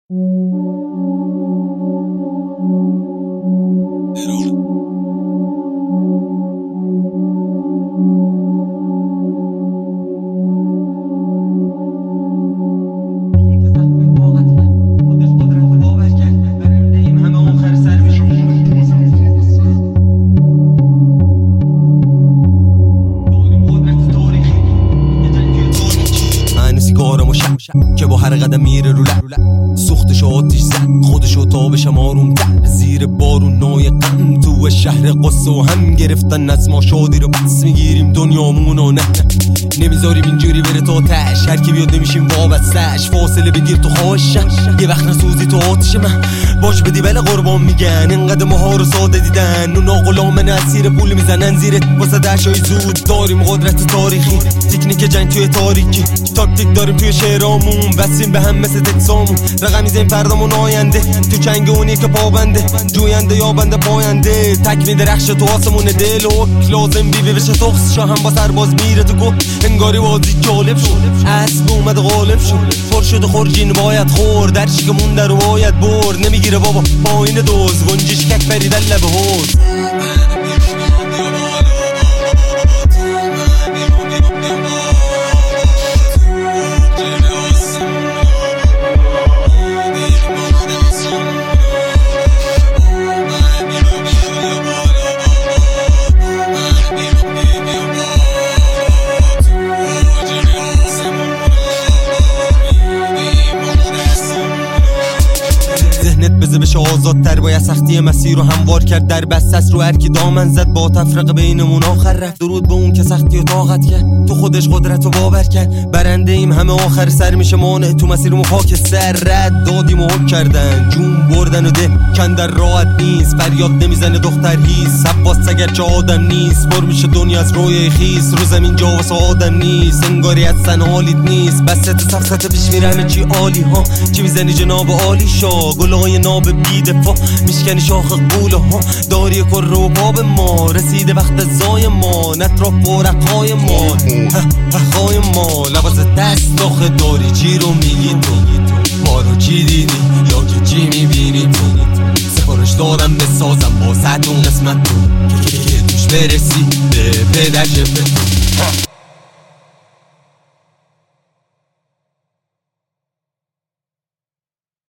که با هر قدم میره رو سوختش آتیش زد خودشو تابش آروم تر زیر بارون نای غم تو شهر قصه و هم گرفتن از ما شادی رو بس میگیریم دنیامونو نه نمیذاریم اینجوری بره تا تش هر کی بیاد نمیشیم وابستش فاصله بگیر تو خواهشم یه وقت نسوزی تو آتیش من باش بدی بله قربان میگن اینقدر ماها رو ساده دیدن اون غلام اسیر پول میزنن زیرت واسه دشای زود داریم قدرت تاریخی تکنیک جنگ توی تاریکی تاکتیک داریم توی شعرامون بسیم به هم مثل تکسامون رقم میزیم فردامون آینده تو چنگ اونی که پابنده جوینده یا بنده پاینده تک میدرخش تو آسمون دل و لازم بیبی بشه تخص شا هم با سرباز میره تو گفت انگاری بازی جالب شد اسب اومد غالب شد پر شد خورجین باید خور در چی که مونده رو باید برد نمیگیره بابا پایین دوز گنجش کک بریدن لبه حوز بزه بشه آزادتر باید سختی مسیر رو هموار کرد در بستست رو هر کی دامن زد با تفرقه بینمون آخر رفت درود به اون که سختی و طاقت کرد تو خودش قدرت و باور کرد برنده ایم همه آخر سر میشه مانع تو مسیرمون خاک سر رد دادیم و حک کردن جون بردن و ده کندر راحت نیست فریاد نمیزنه دختر هیست عباس اگر چه آدم نیست پر میشه دنیا از روی خیس رو زمین جا واسه آدم نیست انگاری از سن حالیت نیست بس تو سخت پیش میره همه چی عالی ها چی میزنی جناب عالی شا گلای ناب بی دفاع میشکنی شاخ قوله ها داری کر رو باب ما رسیده وقت زای ما نطرف ورقای ما خای ما لباس دست آخه داری چی رو میگی تو ما رو چی دیدی یا که چی میبینی تو سفارش دارم بسازم با ستون قسمت تو که دوش برسی به پدر جبه تو